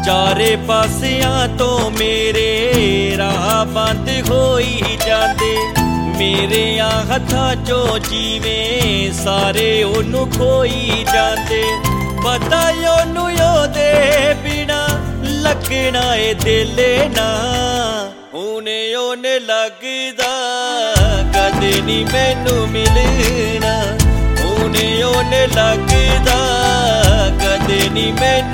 ਚਾਰੇ ਪਾਸਿਆਂ ਤੋਂ ਮੇਰੇ ਰਾਹ ਬੰਦ ਹੋਈ ਜਾਂਦੇ। ਮੇਰਿਆਂ ਹੱਥਾਂ ਚੋਂ ਜੀਵੇਂ ਸਾਰੇ ਉਹਨੂੰ ਖੋਈ ਜਾਂਦੇ। ਪਤਾ ਉਹਨੂੰ ਉਹਦੇ ਬਿਨਾ ਲੱਗਣਾ ਏ ਦਿਲ ਨਾ। ਹੁਣ ਉਹਨੇ ਲੱਗਦਾ ਕਦੇ ਨੀ ਮੈਨੂੰ ਮਿਲਣਾ। ਹੁਣ ਉਹਨੇ ਲੱਗਦਾ ਕਦੇ ਨੀ ਮੈਨੂੰ